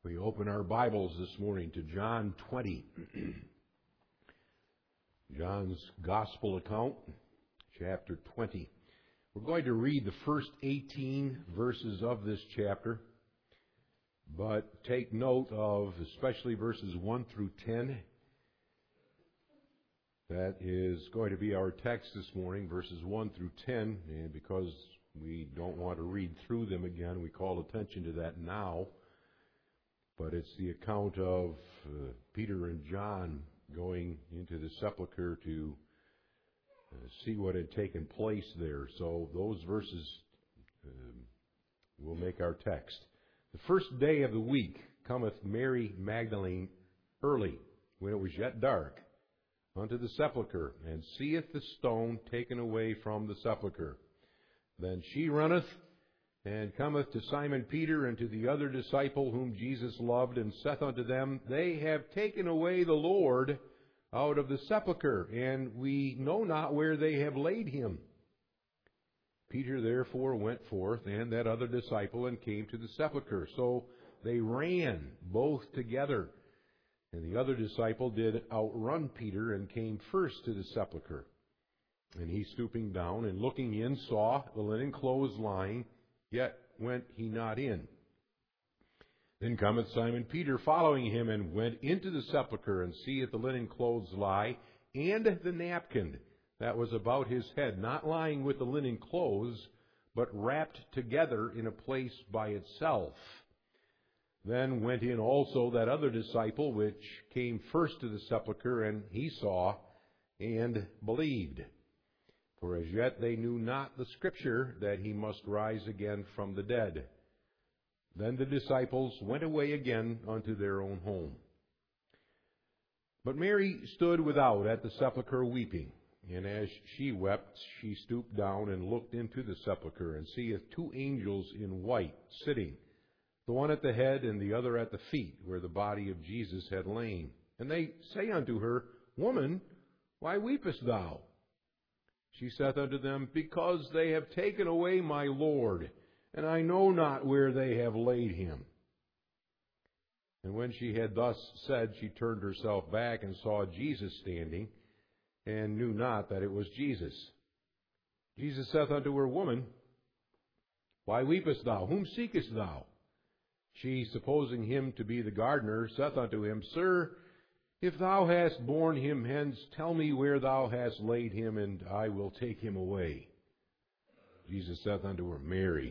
We open our Bibles this morning to John 20. John's Gospel account, chapter 20. We're going to read the first 18 verses of this chapter, but take note of especially verses 1 through 10. That is going to be our text this morning, verses 1 through 10, and because we don't want to read through them again, we call attention to that now. But it's the account of Peter and John going into the sepulcher to see what had taken place there. So those verses will make our text. The first day of the week cometh Mary Magdalene early, when it was yet dark, unto the sepulchre, and seeth the stone taken away from the sepulchre. Then she runneth, and cometh to Simon Peter and to the other disciple whom Jesus loved, and saith unto them, They have taken away the Lord out of the sepulchre, and we know not where they have laid him. Peter therefore went forth, and that other disciple, and came to the sepulchre. So they ran both together. And the other disciple did outrun Peter, and came first to the sepulchre. And he, stooping down and looking in, saw the linen clothes lying, yet went he not in. Then cometh Simon Peter following him, and went into the sepulchre, and seeth the linen clothes lie, and the napkin that was about his head, not lying with the linen clothes, but wrapped together in a place by itself. Then went in also that other disciple, which came first to the sepulchre, and he saw and believed. For as yet they knew not the Scripture, that he must rise again from the dead. Then the disciples went away again unto their own home. But Mary stood without at the sepulchre weeping. And as she wept, she stooped down and looked into the sepulchre, and seeth two angels in white sitting, the one at the head and the other at the feet, where the body of Jesus had lain. And they say unto her, Woman, why weepest thou? She saith unto them, Because they have taken away my Lord, and I know not where they have laid him. And when she had thus said, she turned herself back, and saw Jesus standing, and knew not that it was Jesus. Jesus saith unto her, Woman, why weepest thou? Whom seekest thou? She, supposing him to be the gardener, saith unto him, Sir, if thou hast borne him hence, tell me where thou hast laid him, and I will take him away. Jesus saith unto her, Mary.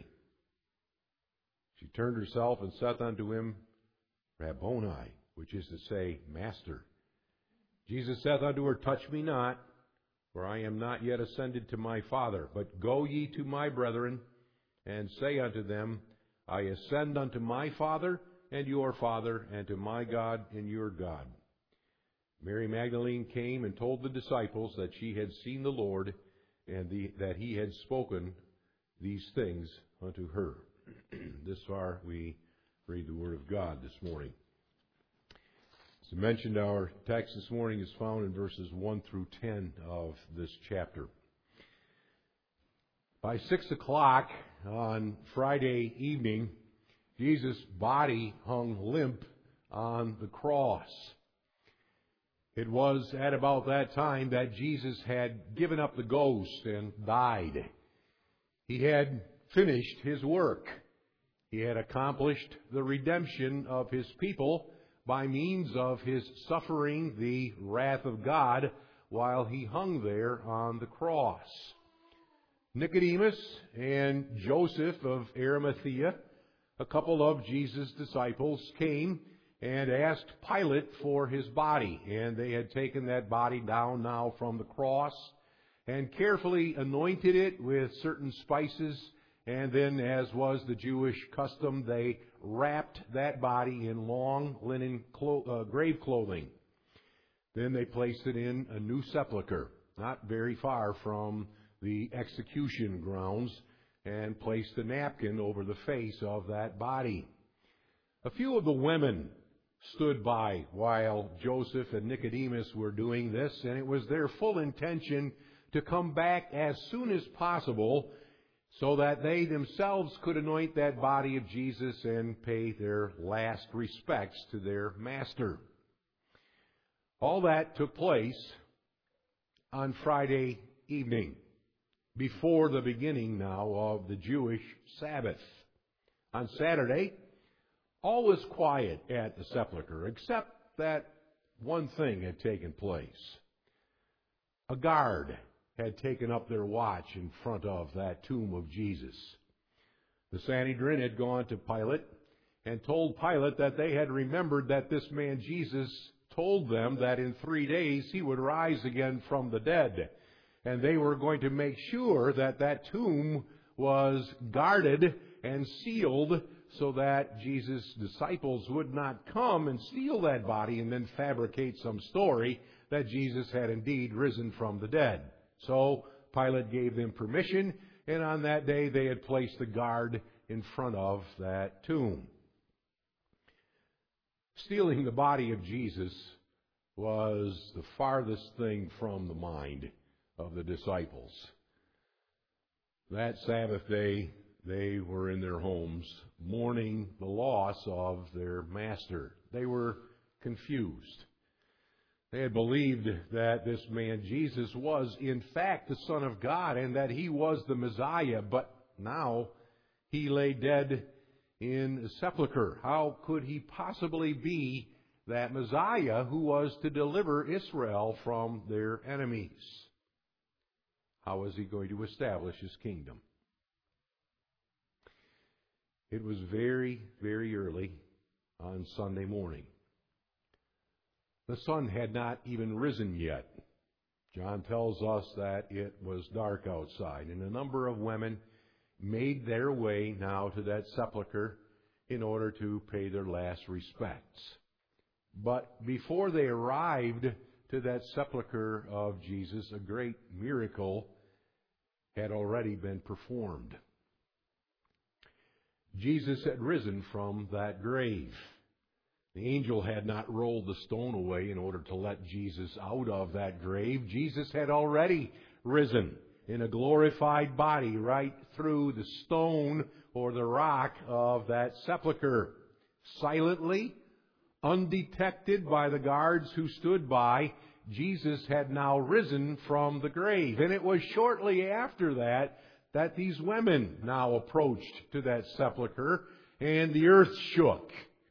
She turned herself and saith unto him, Rabboni, which is to say, Master. Jesus saith unto her, Touch me not, for I am not yet ascended to my Father, but go ye to my brethren, and say unto them, I ascend unto my Father and your Father, and to my God and your God. Mary Magdalene came and told the disciples that she had seen the Lord, and that he had spoken these things unto her. This far we read the Word of God this morning. As I mentioned, our text this morning is found in verses 1 through 10 of this chapter. By 6 o'clock on Friday evening, Jesus' body hung limp on the cross. It was at about that time that Jesus had given up the ghost and died. He had finished his work. He had accomplished the redemption of his people by means of his suffering the wrath of God while he hung there on the cross. Nicodemus and Joseph of Arimathea, a couple of Jesus' disciples, came and asked Pilate for his body. And they had taken that body down now from the cross and carefully anointed it with certain spices. And then, as was the Jewish custom, they wrapped that body in long linen grave clothing. Then they placed it in a new sepulcher, not very far from the execution grounds, and placed a napkin over the face of that body. A few of the women stood by while Joseph and Nicodemus were doing this, and it was their full intention to come back as soon as possible so that they themselves could anoint that body of Jesus and pay their last respects to their master. All that took place on Friday evening, before the beginning now of the Jewish Sabbath. On Saturday, all was quiet at the sepulchre, except that one thing had taken place. A guard had taken up their watch in front of that tomb of Jesus. The Sanhedrin had gone to Pilate and told Pilate that they had remembered that this man Jesus told them that in 3 days he would rise again from the dead. And they were going to make sure that that tomb was guarded and sealed so that Jesus' disciples would not come and steal that body and then fabricate some story that Jesus had indeed risen from the dead. So Pilate gave them permission, and on that day they had placed a guard in front of that tomb. Stealing the body of Jesus was the farthest thing from the mind of the disciples. That Sabbath day, they were in their homes mourning the loss of their master. They were confused. They had believed that this man Jesus was in fact the Son of God and that he was the Messiah, but now he lay dead in a sepulchre. How could he possibly be that Messiah who was to deliver Israel from their enemies? How was he going to establish his kingdom? It was very, very early on Sunday morning. The sun had not even risen yet. John tells us that it was dark outside, and a number of women made their way now to that sepulchre in order to pay their last respects. But before they arrived to that sepulchre of Jesus, a great miracle had already been performed. Jesus had risen from that grave. The angel had not rolled the stone away in order to let Jesus out of that grave. Jesus had already risen in a glorified body right through the stone or the rock of that sepulchre. Silently, undetected by the guards who stood by, Jesus had now risen from the grave. And it was shortly after that that these women now approached to that sepulchre, and the earth shook.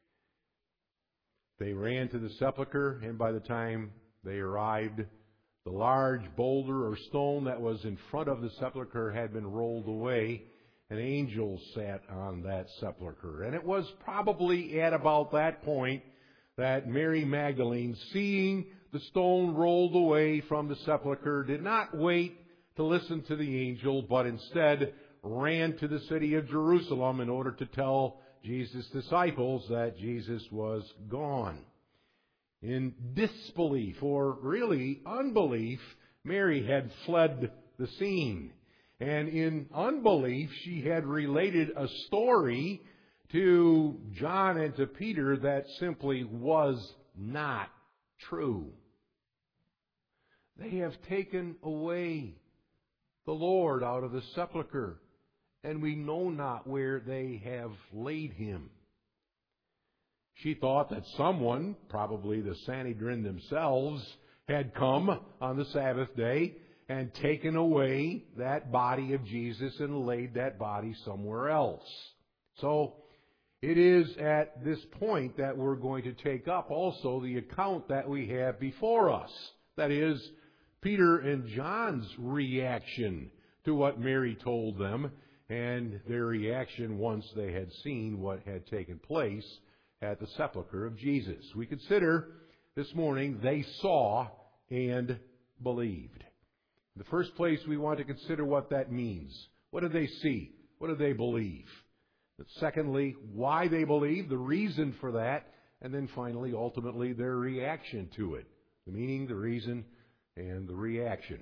They ran to the sepulchre, and by the time they arrived, the large boulder or stone that was in front of the sepulchre had been rolled away. An angel sat on that sepulchre. And it was probably at about that point that Mary Magdalene, seeing the stone rolled away from the sepulchre, did not wait to listen to the angel, but instead ran to the city of Jerusalem in order to tell Jesus' disciples that Jesus was gone. In disbelief, or really unbelief, Mary had fled the scene. And in unbelief, she had related a story to John and to Peter that simply was not true. They have taken away the Lord out of the sepulchre, and we know not where they have laid him. She thought that someone, probably the Sanhedrin themselves, had come on the Sabbath day and taken away that body of Jesus and laid that body somewhere else. So it is at this point that we're going to take up also the account that we have before us. That is, Peter and John's reaction to what Mary told them, and their reaction once they had seen what had taken place at the sepulchre of Jesus. We consider this morning, they saw and believed. In the first place, we want to consider what that means. What did they see? What did they believe? But secondly, why they believed, the reason for that, and then finally, ultimately, their reaction to it. The meaning, the reason, and the reaction.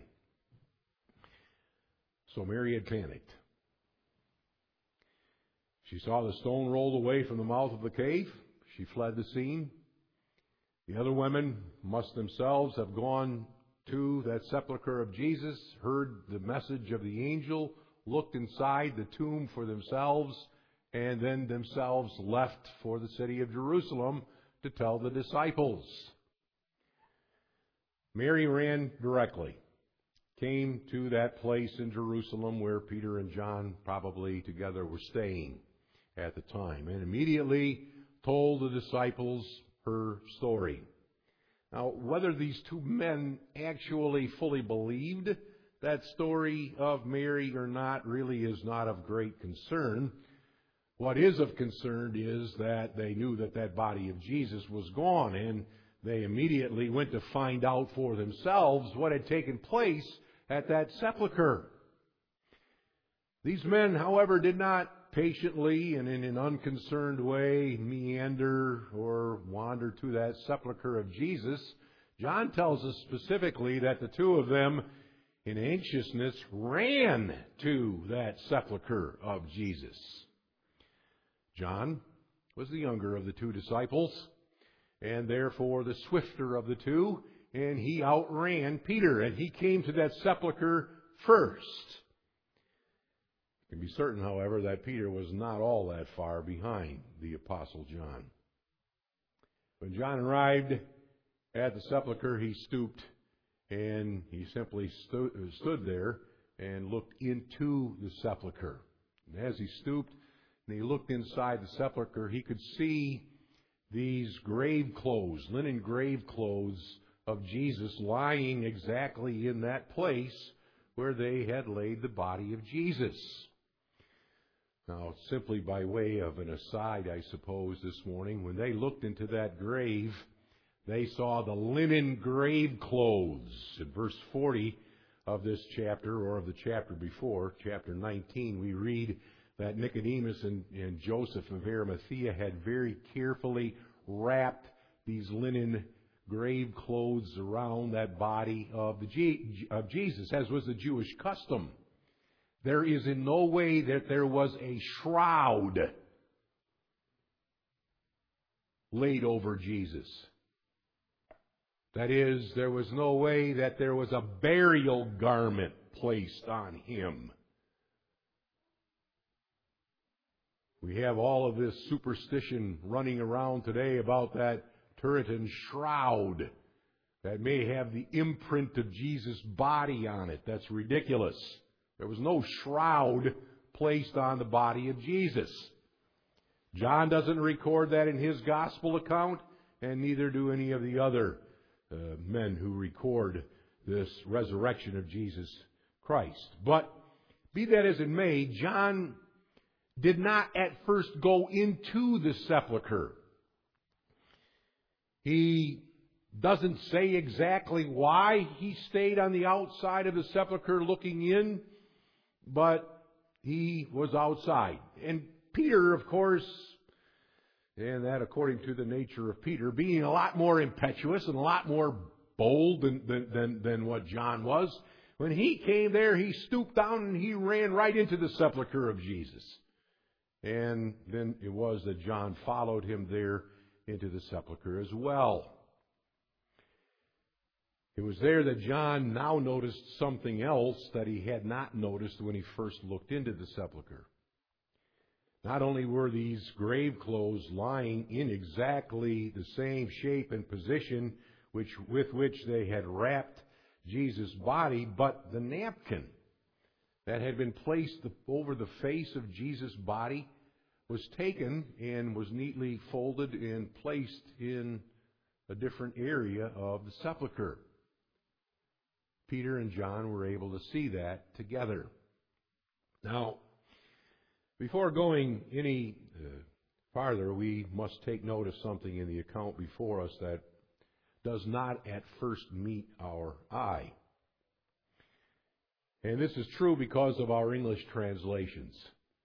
So Mary had panicked. She saw the stone rolled away from the mouth of the cave. She fled the scene. The other women must themselves have gone to that sepulchre of Jesus, heard the message of the angel, looked inside the tomb for themselves, and then themselves left for the city of Jerusalem to tell the disciples. Mary ran directly, came to that place in Jerusalem where Peter and John probably together were staying at the time, and immediately told the disciples her story. Now, whether these two men actually fully believed that story of Mary or not really is not of great concern. What is of concern is that they knew that that body of Jesus was gone, and they immediately went to find out for themselves what had taken place at that sepulcher. These men, however, did not patiently and in an unconcerned way meander or wander to that sepulcher of Jesus. John tells us specifically that the two of them, in anxiousness, ran to that sepulcher of Jesus. John was the younger of the two disciples, and therefore the swifter of the two, and he outran Peter, and he came to that sepulcher first. You can be certain, however, that Peter was not all that far behind the Apostle John. When John arrived at the sepulcher, he stooped, and he simply stood there and looked into the sepulcher. And as he stooped and he looked inside the sepulcher, he could see these grave clothes, linen grave clothes of Jesus lying exactly in that place where they had laid the body of Jesus. Now, simply by way of an aside, I suppose, this morning, when they looked into that grave, they saw the linen grave clothes. In verse 40 of this chapter, or of the chapter before, chapter 19, we read that Nicodemus and Joseph of Arimathea had very carefully wrapped these linen grave clothes around that body of Jesus, as was the Jewish custom. There is in no way that there was a shroud laid over Jesus. That is, there was no way that there was a burial garment placed on him. We have all of this superstition running around today about that Puritan shroud that may have the imprint of Jesus' body on it. That's ridiculous. There was no shroud placed on the body of Jesus. John doesn't record that in his gospel account, and neither do any of the other men who record this resurrection of Jesus Christ. But be that as it may, John did not at first go into the sepulcher. He doesn't say exactly why he stayed on the outside of the sepulcher looking in, but he was outside. And Peter, of course, and that according to the nature of Peter, being a lot more impetuous and a lot more bold than what John was, when he came there, he stooped down and he ran right into the sepulcher of Jesus. And then it was that John followed him there into the sepulcher as well. It was there that John now noticed something else that he had not noticed when he first looked into the sepulcher. Not only were these grave clothes lying in exactly the same shape and position with which they had wrapped Jesus' body, but the napkin that had been placed over the face of Jesus' body was taken and was neatly folded and placed in a different area of the sepulcher. Peter and John were able to see that together. Now, before going any farther, we must take note of something in the account before us that does not at first meet our eye. And this is true because of our English translations.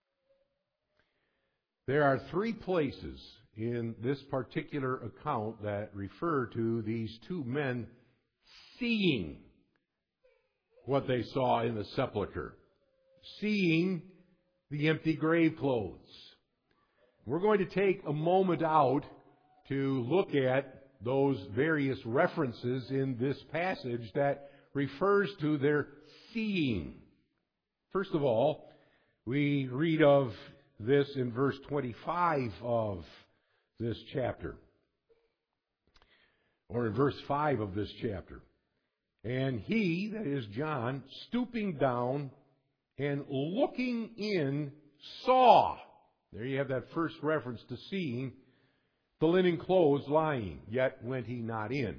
There are 3 places in this particular account that refer to these two men seeing what they saw in the sepulcher, seeing the empty grave clothes. We're going to take a moment out to look at those various references in this passage that refers to their seeing. First of all, We read of this in verse 25 of this chapter, or in verse 5 of this chapter. And he, that is John, stooping down and looking in, saw. There you have that first reference to seeing the linen clothes lying, yet went he not in.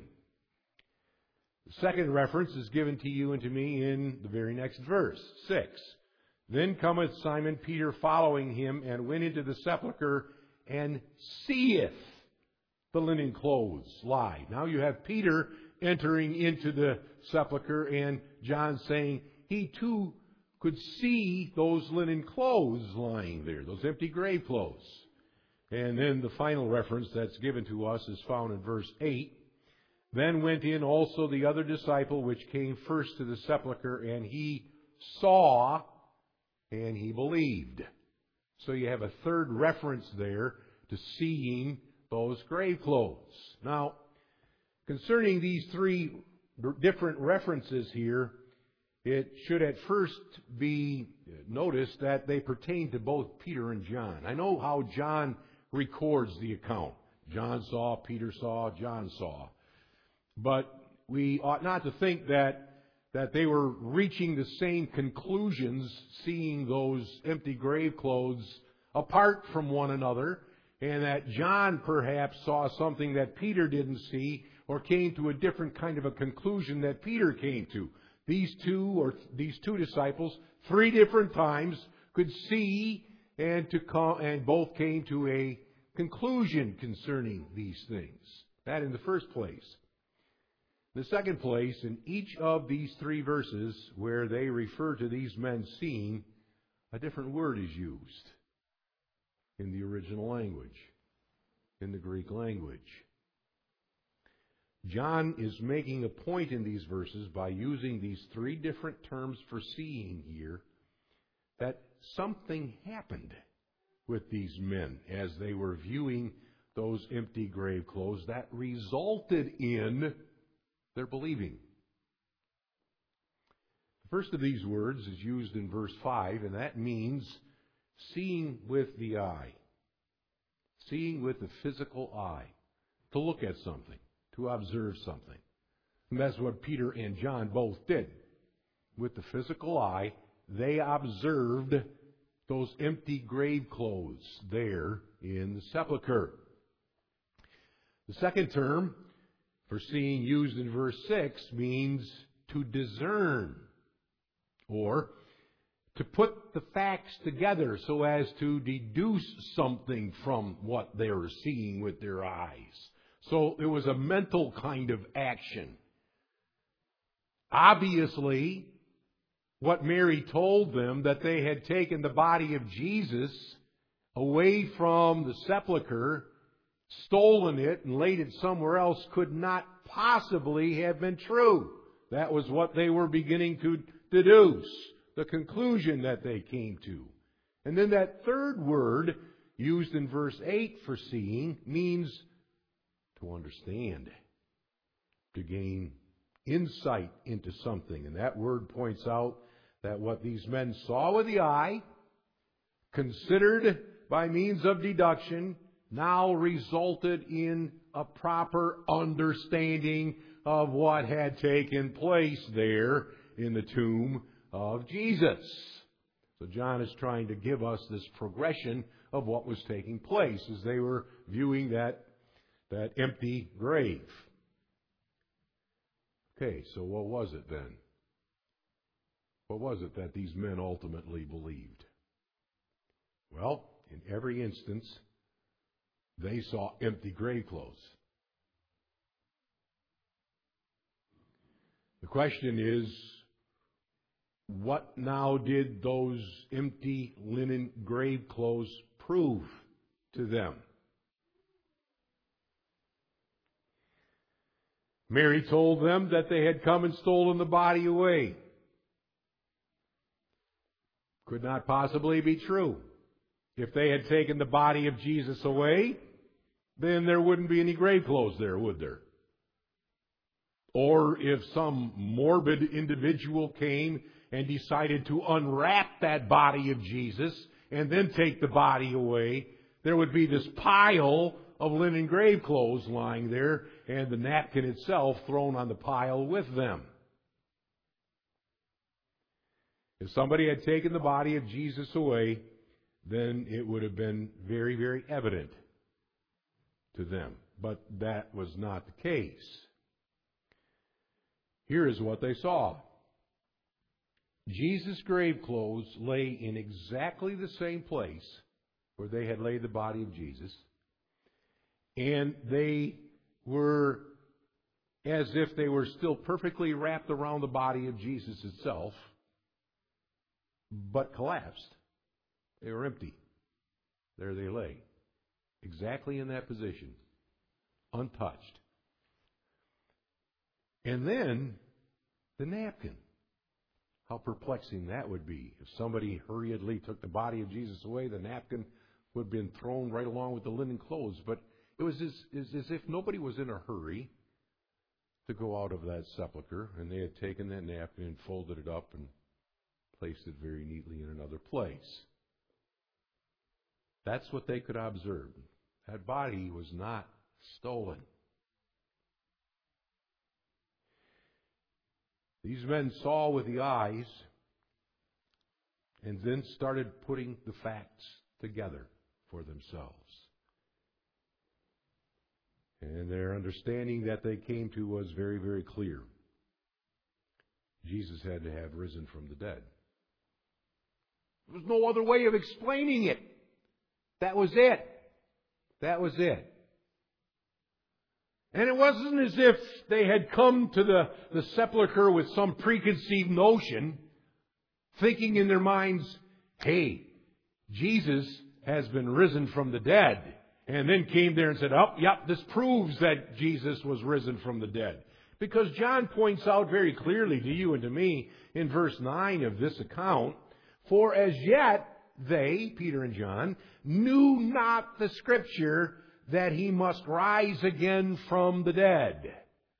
The second reference is given to you and to me in the very next verse, 6. Then cometh Simon Peter following him, and went into the sepulchre, and seeth the linen clothes lie. Now you have Peter entering into the sepulchre, and John saying he too could see those linen clothes lying there, those empty grave clothes. And then the final reference that's given to us is found in verse 8. Then went in also the other disciple which came first to the sepulchre, and he saw, and he believed. So you have a third reference there to seeing those grave clothes. Now, concerning these three different references here, it should at first be noticed that they pertain to both Peter and John. I know how John records the account. John saw, Peter saw, John saw. But we ought not to think that they were reaching the same conclusions, seeing those empty grave clothes apart from one another, and that John perhaps saw something that Peter didn't see, or came to a different kind of a conclusion that Peter came to. These two disciples, 3 different times, could see and both came to a conclusion concerning these things. That in the first place. In the second place, in each of these 3 verses where they refer to these men seeing, a different word is used in the original language, in the Greek language. John is making a point in these verses by using these 3 different terms for seeing here, that something happened with these men as they were viewing those empty grave clothes that resulted in their believing. The first of these words is used in verse 5, and that means seeing with the eye. Seeing with the physical eye. To look at something. To observe something. And that's what Peter and John both did. With the physical eye, they observed those empty grave clothes there in the sepulchre. The second term for seeing used in verse 6 means to discern, or to put the facts together so as to deduce something from what they were seeing with their eyes. So it was a mental kind of action. Obviously, what Mary told them, that they had taken the body of Jesus away from the sepulchre, stolen it, and laid it somewhere else, could not possibly have been true. That was what they were beginning to deduce, the conclusion that they came to. And then that third word, used in verse 8 for seeing, means to understand, to gain insight into something. And that word points out that what these men saw with the eye, considered by means of deduction, now resulted in a proper understanding of what had taken place there in the tomb of Jesus. So John is trying to give us this progression of what was taking place as they were viewing that empty grave. Okay, so what was it then? What was it that these men ultimately believed? Well, in every instance, they saw empty grave clothes. The question is, what now did those empty linen grave clothes prove to them? Mary told them that they had come and stolen the body away. Could not possibly be true. If they had taken the body of Jesus away, then there wouldn't be any grave clothes there, would there? Or if some morbid individual came and decided to unwrap that body of Jesus and then take the body away, there would be this pile of linen grave clothes lying there and the napkin itself thrown on the pile with them. If somebody had taken the body of Jesus away, then it would have been very, very evident to them. But that was not the case. Here is what they saw. Jesus' grave clothes lay in exactly the same place where they had laid the body of Jesus. And they were as if they were still perfectly wrapped around the body of Jesus itself, but collapsed. They were empty. There they lay, exactly in that position, untouched. And then the napkin. How perplexing that would be. If somebody hurriedly took the body of Jesus away, the napkin would have been thrown right along with the linen clothes. But it was as if nobody was in a hurry to go out of that sepulcher, and they had taken that napkin and folded it up and placed it very neatly in another place. That's what they could observe. That body was not stolen. These men saw with the eyes and then started putting the facts together for themselves. And their understanding that they came to was very, very clear. Jesus had to have risen from the dead. There was no other way of explaining it. That was it. That was it. And it wasn't as if they had come to the sepulcher with some preconceived notion, thinking in their minds, hey, Jesus has been risen from the dead. And then came there and said, oh, yep, this proves that Jesus was risen from the dead. Because John points out very clearly to you and to me in verse 9 of this account, for as yet they, Peter and John, knew not the Scripture that he must rise again from the dead.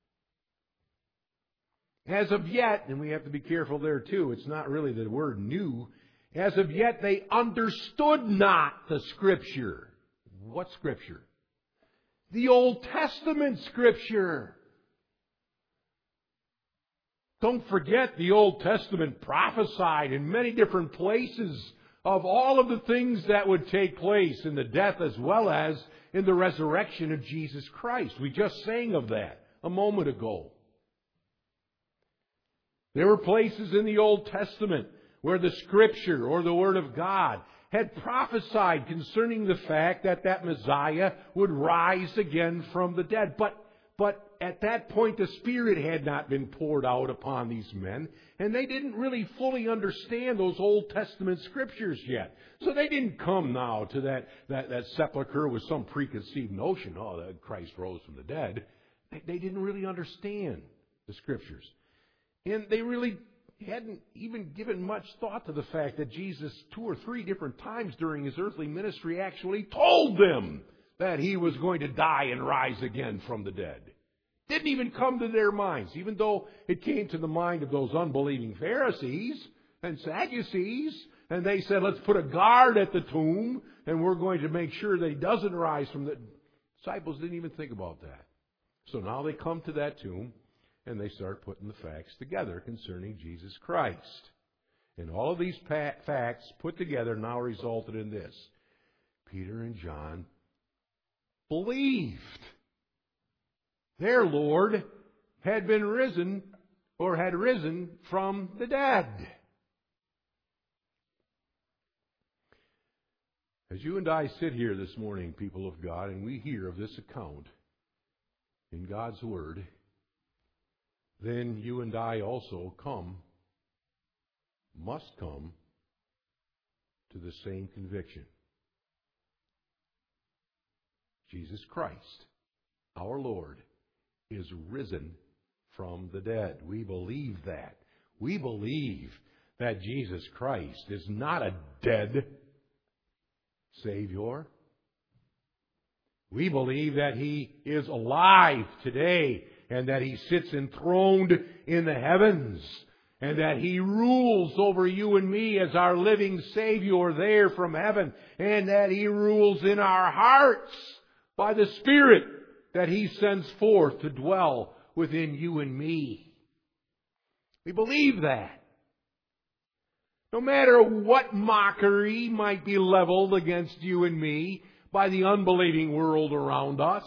As of yet, and we have to be careful there too, it's not really the word knew. As of yet, they understood not the Scripture. What Scripture? The Old Testament Scripture. Don't forget, the Old Testament prophesied in many different places of all of the things that would take place in the death as well as in the resurrection of Jesus Christ. We just sang of that a moment ago. There were places in the Old Testament where the Scripture or the Word of God had prophesied concerning the fact that that Messiah would rise again from the dead. But at that point, the Spirit had not been poured out upon these men, and they didn't really fully understand those Old Testament Scriptures yet. So they didn't come now to that sepulcher with some preconceived notion, that Christ rose from the dead. They didn't really understand the Scriptures. And they really hadn't even given much thought to the fact that Jesus 2 or 3 different times during his earthly ministry actually told them that he was going to die and rise again from the dead. Didn't even come to their minds, even though it came to the mind of those unbelieving Pharisees and Sadducees, and they said, let's put a guard at the tomb, and we're going to make sure that he doesn't rise from the... Disciples didn't even think about that. So now they come to that tomb, and they start putting the facts together concerning Jesus Christ. And all of these facts put together now resulted in this. Peter and John believed their Lord had been risen or had risen from the dead. As you and I sit here this morning, people of God, and we hear of this account in God's Word, then you and I also must come to the same conviction. Jesus Christ, our Lord, is risen from the dead. We believe that. We believe that Jesus Christ is not a dead Savior. We believe that He is alive today and that He sits enthroned in the heavens and that He rules over you and me as our living Savior there from heaven, and that He rules in our hearts by the Spirit that He sends forth to dwell within you and me. We believe that. No matter what mockery might be leveled against you and me by the unbelieving world around us,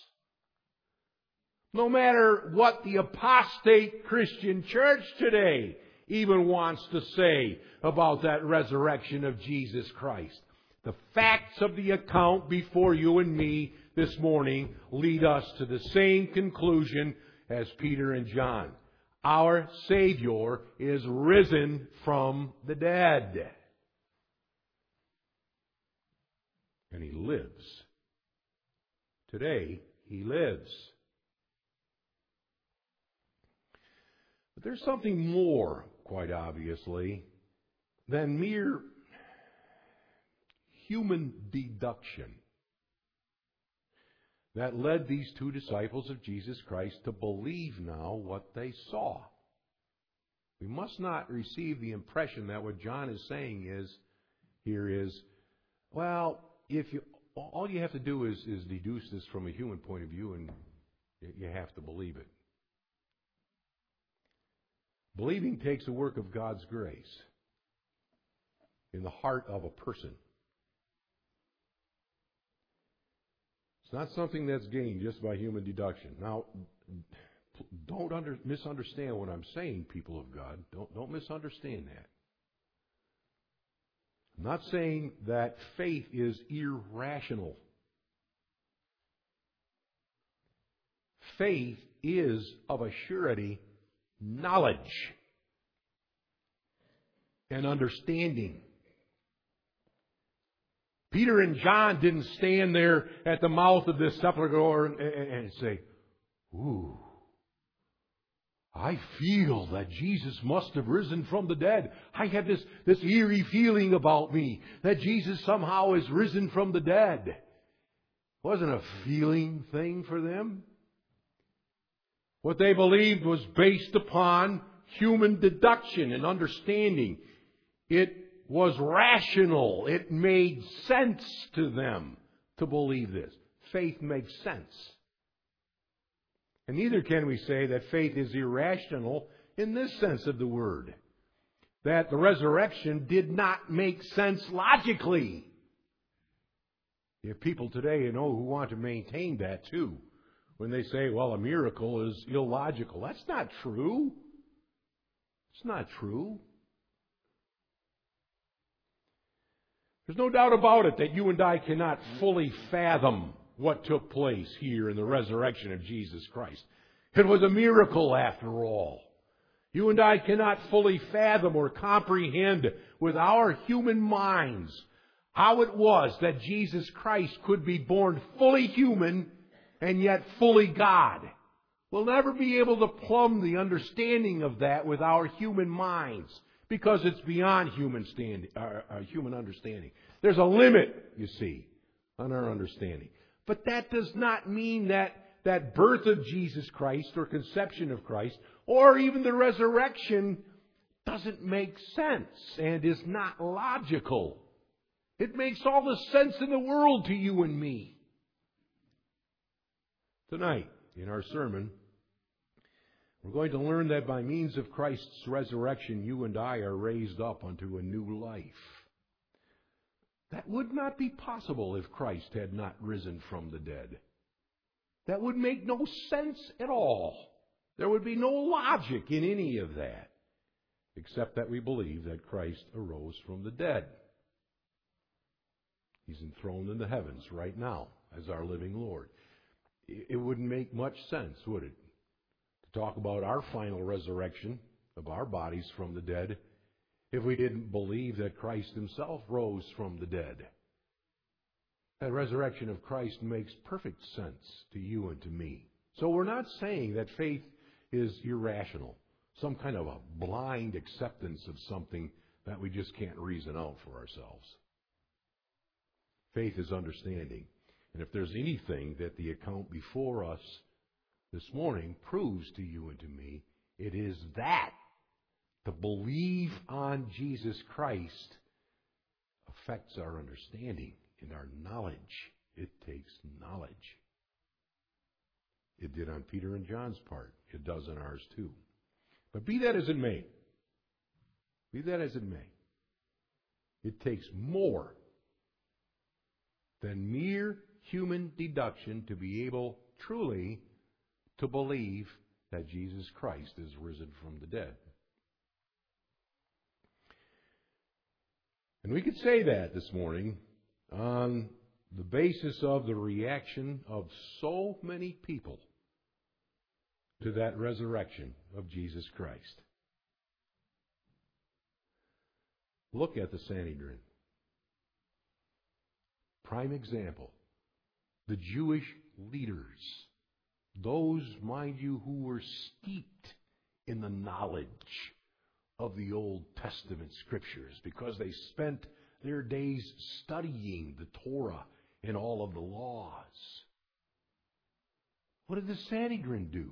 no matter what the apostate Christian church today even wants to say about that resurrection of Jesus Christ, the facts of the account before you and me this morning lead us to the same conclusion as Peter and John. Our Savior is risen from the dead. And He lives. Today, He lives. But there's something more, quite obviously, than mere human deduction that led these two disciples of Jesus Christ to believe now what they saw. We must not receive the impression that what John is saying is, well, all you have to do is deduce this from a human point of view, and you have to believe it. Believing takes a work of God's grace in the heart of a person. It's not something that's gained just by human deduction. Now, don't misunderstand what I'm saying, people of God. Don't misunderstand that. I'm not saying that faith is irrational. Faith is of a surety knowledge and understanding. Peter and John didn't stand there at the mouth of this sepulchre and say, "Ooh, I feel that Jesus must have risen from the dead. I have this eerie feeling about me that Jesus somehow is risen from the dead." It wasn't a feeling thing for them. What they believed was based upon human deduction and understanding. It was rational. It made sense to them to believe this. Faith makes sense. And neither can we say that faith is irrational in this sense of the word. That the resurrection did not make sense logically. You have people today who want to maintain that too. When they say, well, a miracle is illogical. That's not true. It's not true. There's no doubt about it that you and I cannot fully fathom what took place here in the resurrection of Jesus Christ. It was a miracle after all. You and I cannot fully fathom or comprehend with our human minds how it was that Jesus Christ could be born fully human and yet fully God. We'll never be able to plumb the understanding of that with our human minds because it's beyond human understanding. There's a limit, you see, on our understanding. But that does not mean that birth of Jesus Christ or conception of Christ or even the resurrection doesn't make sense and is not logical. It makes all the sense in the world to you and me. Tonight, in our sermon, we're going to learn that by means of Christ's resurrection, you and I are raised up unto a new life. That would not be possible if Christ had not risen from the dead. That would make no sense at all. There would be no logic in any of that, except that we believe that Christ arose from the dead. He's enthroned in the heavens right now as our living Lord. It wouldn't make much sense, would it, to talk about our final resurrection of our bodies from the dead if we didn't believe that Christ Himself rose from the dead. That resurrection of Christ makes perfect sense to you and to me. So we're not saying that faith is irrational, some kind of a blind acceptance of something that we just can't reason out for ourselves. Faith is understanding. And if there's anything that the account before us this morning proves to you and to me, it is that To believe on Jesus Christ affects our understanding and our knowledge. It takes knowledge. It did on Peter and John's part. It does on ours too. But be that as it may, it takes more than mere human deduction to be able truly to believe that Jesus Christ is risen from the dead. And we could say that this morning on the basis of the reaction of so many people to that resurrection of Jesus Christ. Look at the Sanhedrin. Prime example. The Jewish leaders. Those, mind you, who were steeped in the knowledge of the Old Testament Scriptures because they spent their days studying the Torah and all of the laws. What did the Sanhedrin do?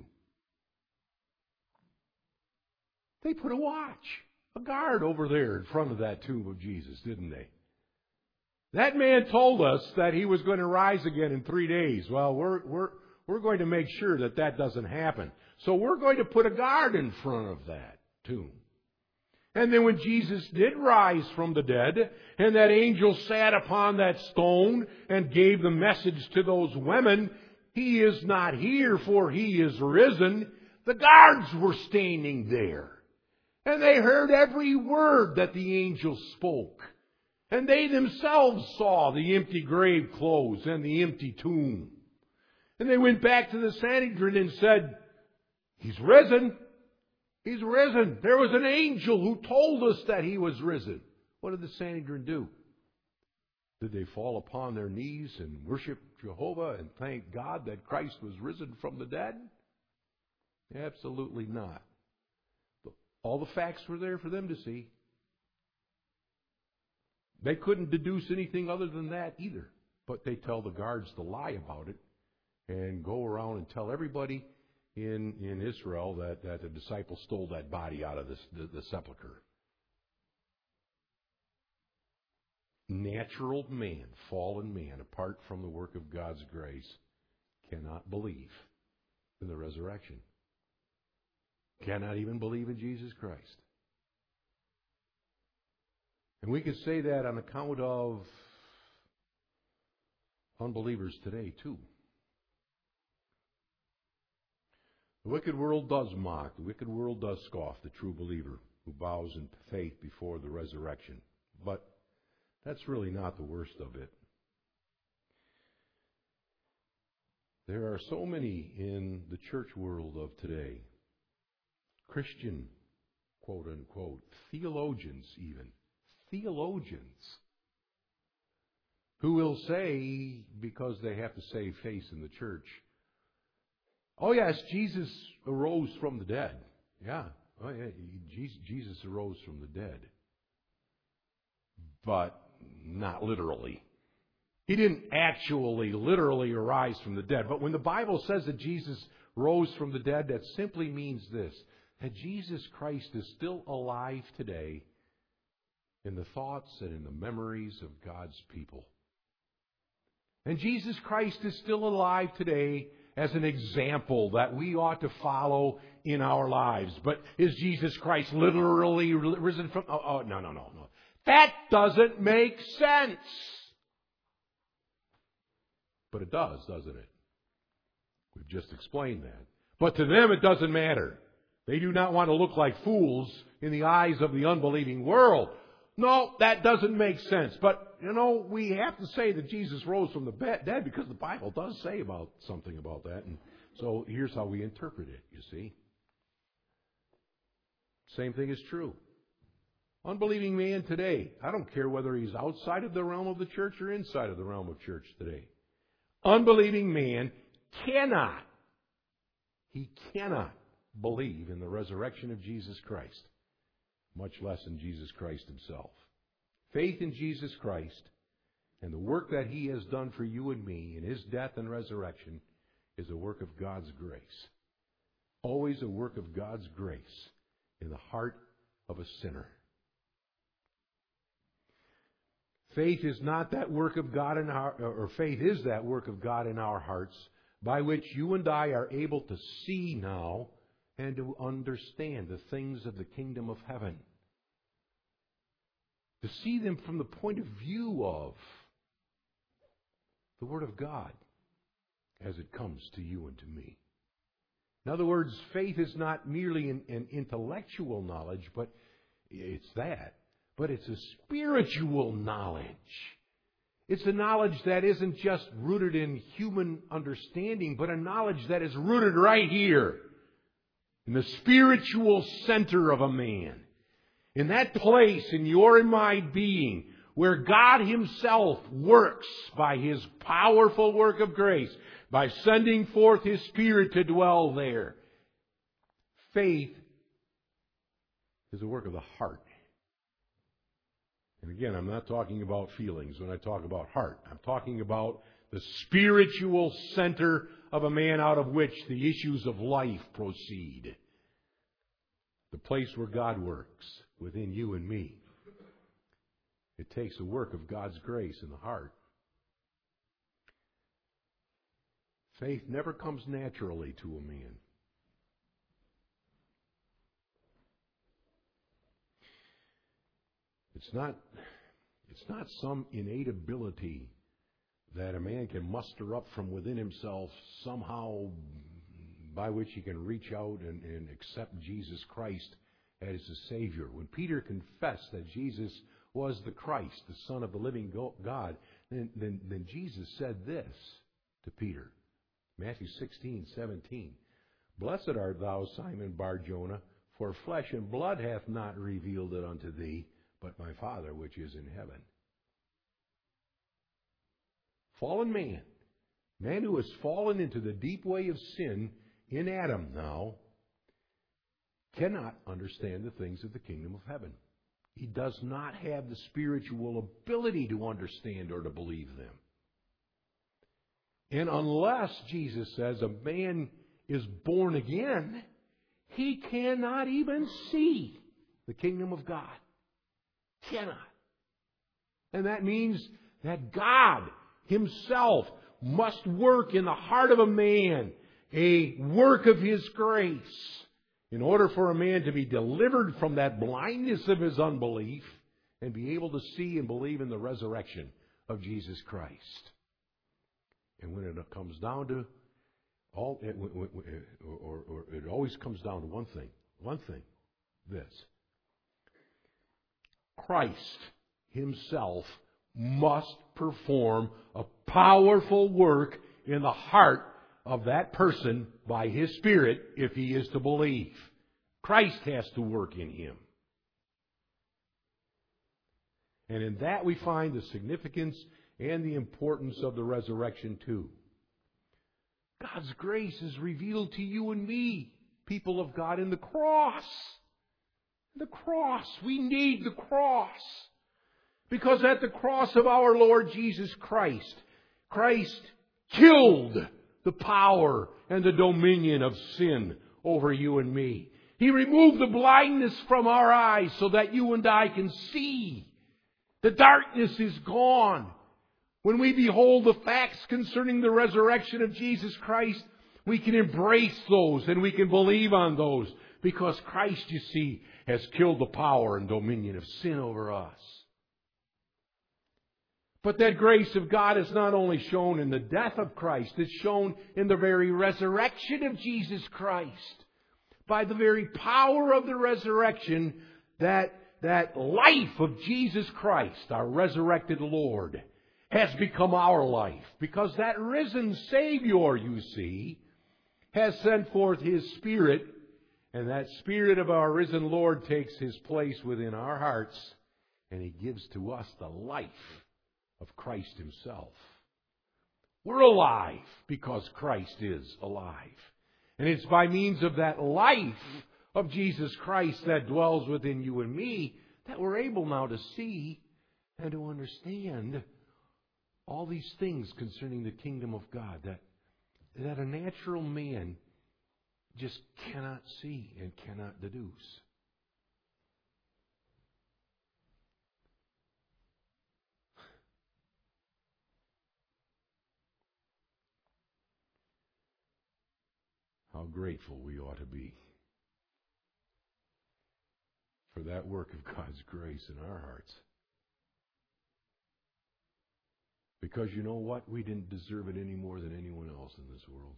They put a watch, a guard over there in front of that tomb of Jesus, didn't they? That man told us that he was going to rise again in 3 days. Well, we're going to make sure that that doesn't happen. So we're going to put a guard in front of that tomb. And then when Jesus did rise from the dead, and that angel sat upon that stone and gave the message to those women, "He is not here, for he is risen," the guards were standing there. And they heard every word that the angel spoke. And they themselves saw the empty grave clothes and the empty tomb. And they went back to the Sanhedrin and said, "He's risen. He's risen. There was an angel who told us that he was risen." What did the Sanhedrin do? Did they fall upon their knees and worship Jehovah and thank God that Christ was risen from the dead? Absolutely not. All the facts were there for them to see. They couldn't deduce anything other than that either. But they tell the guards to lie about it and go around and tell everybody in Israel that the disciples stole that body out of the sepulcher. Natural man, fallen man, apart from the work of God's grace, cannot believe in the resurrection. Cannot even believe in Jesus Christ. And we could say that on account of unbelievers today, too. The wicked world does mock. The wicked world does scoff the true believer who bows in faith before the resurrection. But that's really not the worst of it. There are so many in the church world of today, Christian, quote unquote, theologians even, who will say, because they have to save face in the church, "Oh yes, Jesus arose from the dead." Yeah, oh yeah, Jesus arose from the dead. But not literally. He didn't actually literally arise from the dead. But when the Bible says that Jesus rose from the dead, that simply means this, that Jesus Christ is still alive today in the thoughts and in the memories of God's people. And Jesus Christ is still alive today as an example that we ought to follow in our lives. But is Jesus Christ literally risen from... No. That doesn't make sense. But it does, doesn't it? We've just explained that. But to them it doesn't matter. They do not want to look like fools in the eyes of the unbelieving world. No, that doesn't make sense. But, we have to say that Jesus rose from the dead because the Bible does say something about that. And so here's how we interpret it, you see. Same thing is true. Unbelieving man today, I don't care whether he's outside of the realm of the church or inside of the realm of church today. Unbelieving man cannot believe in the resurrection of Jesus Christ, much less in Jesus Christ himself. Faith in Jesus Christ and the work that he has done for you and me in his death and resurrection is a work of God's grace. Always a work of God's grace in the heart of a sinner. Faith is not that work of God in our, or faith is that work of God in our hearts, by which you and I are able to see now and to understand the things of the kingdom of heaven. To see them from the point of view of the Word of God as it comes to you and to me. In other words, faith is not merely an intellectual knowledge, but it's that. But it's a spiritual knowledge. It's a knowledge that isn't just rooted in human understanding, but a knowledge that is rooted right here in the spiritual center of a man. In that place in your and my being where God Himself works by His powerful work of grace, by sending forth His Spirit to dwell there. Faith is a work of the heart. And again, I'm not talking about feelings when I talk about heart. I'm talking about the spiritual center of a man out of which the issues of life proceed. The place where God works within you and me. It takes the work of God's grace in the heart. Faith never comes naturally to a man. It's not some innate ability that a man can muster up from within himself somehow by which he can reach out and accept Jesus Christ as the Savior. When Peter confessed that Jesus was the Christ, the Son of the living God, then Jesus said this to Peter. Matthew 16:17. Blessed art thou, Simon Bar-Jonah, for flesh and blood hath not revealed it unto thee, but my Father which is in heaven. Fallen man who has fallen into the deep way of sin in Adam now, cannot understand the things of the kingdom of heaven. He does not have the spiritual ability to understand or to believe them. And unless, Jesus says, a man is born again, he cannot even see the kingdom of God. Cannot. And that means that God Himself must work in the heart of a man a work of His grace in order for a man to be delivered from that blindness of his unbelief and be able to see and believe in the resurrection of Jesus Christ. And when it comes down to it always comes down to one thing, this. Christ Himself must perform a powerful work in the heart of that person by His Spirit if he is to believe. Christ has to work in him. And in that we find the significance and the importance of the resurrection too. God's grace is revealed to you and me, people of God, in the cross. The cross. We need the cross. Because at the cross of our Lord Jesus Christ, Christ killed the power and the dominion of sin over you and me. He removed the blindness from our eyes so that you and I can see. The darkness is gone. When we behold the facts concerning the resurrection of Jesus Christ, we can embrace those and we can believe on those because Christ, you see, has killed the power and dominion of sin over us. But that grace of God is not only shown in the death of Christ, it's shown in the very resurrection of Jesus Christ. By the very power of the resurrection, that life of Jesus Christ, our resurrected Lord, has become our life. Because that risen Savior, you see, has sent forth His Spirit, and that Spirit of our risen Lord takes His place within our hearts, and He gives to us the life of Christ Himself. We're alive because Christ is alive. And it's by means of that life of Jesus Christ that dwells within you and me that we're able now to see and to understand all these things concerning the kingdom of God that a natural man just cannot see and cannot deduce. how grateful we ought to be for that work of God's grace in our hearts. Because you know what? We didn't deserve it any more than anyone else in this world.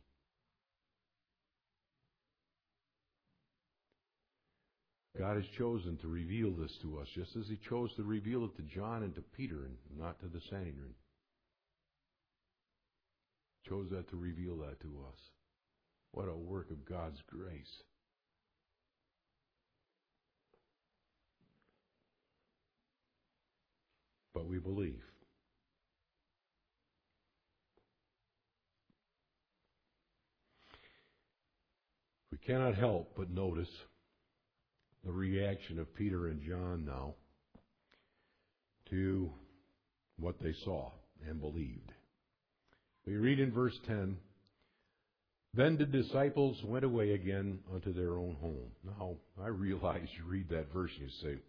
God has chosen to reveal this to us, just as He chose to reveal it to John and to Peter and not to the Sanhedrin. Chose that to reveal that to us. What a work of God's grace. But we believe. We cannot help but notice the reaction of Peter and John now to what they saw and believed. We read in verse 10, "Then the disciples went away again unto their own home." Now, I realize you read that verse and you say,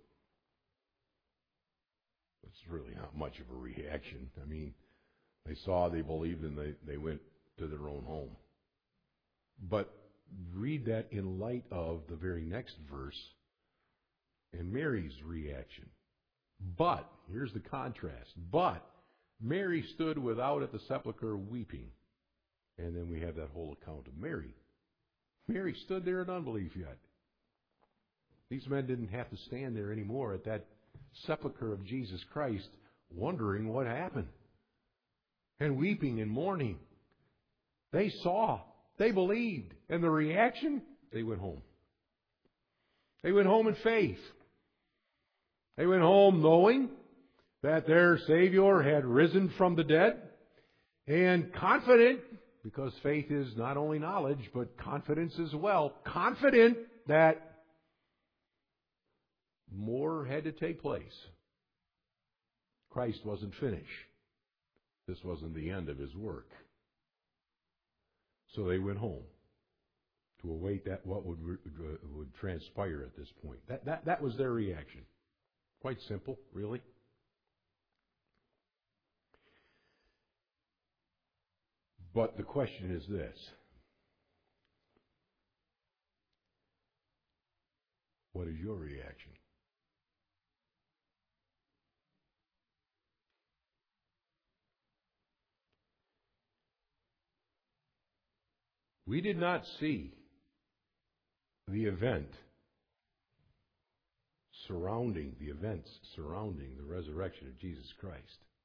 it's really not much of a reaction. I mean, they saw, they believed, and they went to their own home. But read that in light of the very next verse and Mary's reaction. But, here's the contrast, but Mary stood without at the sepulchre weeping. And then we have that whole account of Mary. Mary stood there in unbelief yet. These men didn't have to stand there anymore at that sepulchre of Jesus Christ wondering what happened and weeping and mourning. They saw, they believed, and the reaction, they went home. They went home in faith. They went home knowing that their Savior had risen from the dead, and confident, because faith is not only knowledge, but confidence as well, confident that more had to take place. Christ wasn't finished. This wasn't the end of His work. So they went home to await that what would transpire at this point. That was their reaction. Quite simple, really. But the question is this: what is your reaction? We did not see the events surrounding the resurrection of Jesus Christ.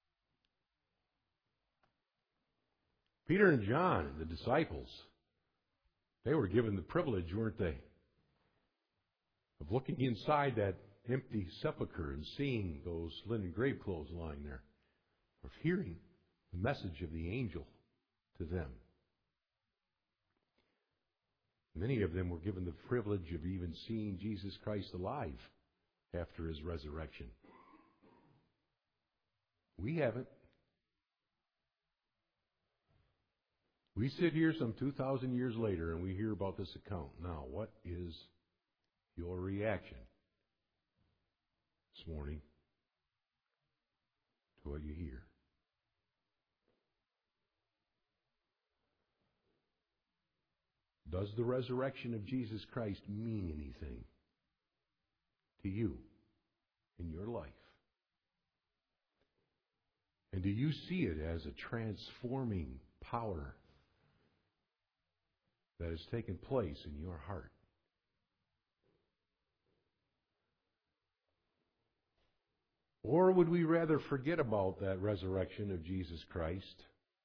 Peter and John, the disciples, they were given the privilege, weren't they, of looking inside that empty sepulchre and seeing those linen grave clothes lying there, of hearing the message of the angel to them. Many of them were given the privilege of even seeing Jesus Christ alive after His resurrection. We haven't. We sit here some 2,000 years later and we hear about this account. Now, what is your reaction this morning to what you hear? Does the resurrection of Jesus Christ mean anything to you in your life? And do you see it as a transforming power that has taken place in your heart? Or would we rather forget about that resurrection of Jesus Christ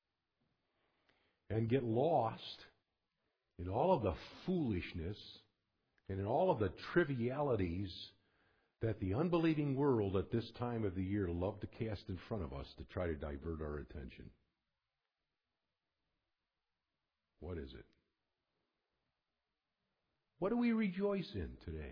and get lost in all of the foolishness and in all of the trivialities that the unbelieving world at this time of the year love to cast in front of us to try to divert our attention? What is it? What do we rejoice in today?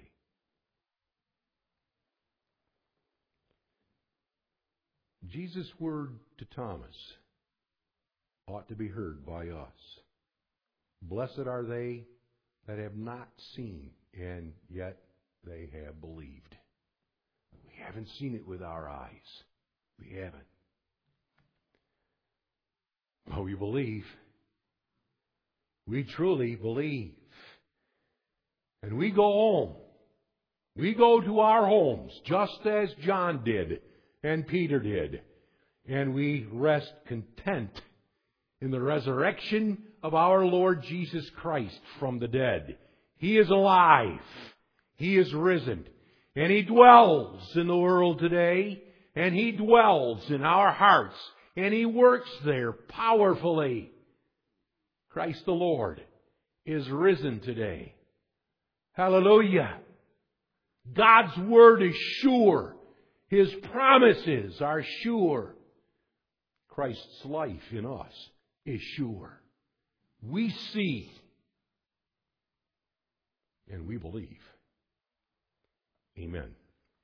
Jesus' word to Thomas ought to be heard by us. Blessed are they that have not seen, and yet they have believed. We haven't seen it with our eyes. We haven't. But we believe. We truly believe. And we go home. We go to our homes, just as John did and Peter did. And we rest content in the resurrection of our Lord Jesus Christ from the dead. He is alive. He is risen. And He dwells in the world today. And He dwells in our hearts. And He works there powerfully. Christ the Lord is risen today. Hallelujah. God's Word is sure. His promises are sure. Christ's life in us is sure. We see and we believe. Amen.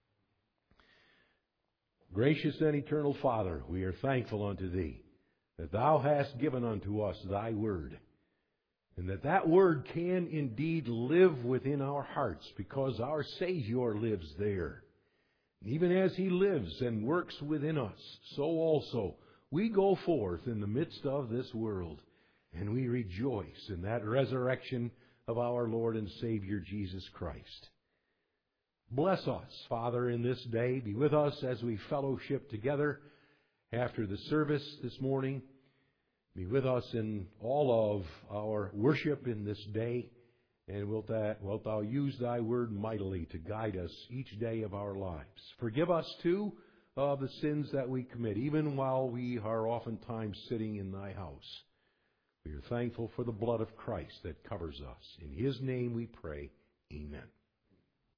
Gracious and eternal Father, we are thankful unto Thee that Thou hast given unto us Thy Word, and that Word can indeed live within our hearts because our Savior lives there. And even as He lives and works within us, so also we go forth in the midst of this world, and we rejoice in that resurrection of our Lord and Savior Jesus Christ. Bless us, Father, in this day. Be with us as we fellowship together after the service this morning. Be with us in all of our worship in this day. And wilt Thou use Thy Word mightily to guide us each day of our lives. Forgive us, too, of the sins that we commit, even while we are oftentimes sitting in Thy house. We are thankful for the blood of Christ that covers us. In His name we pray. Amen.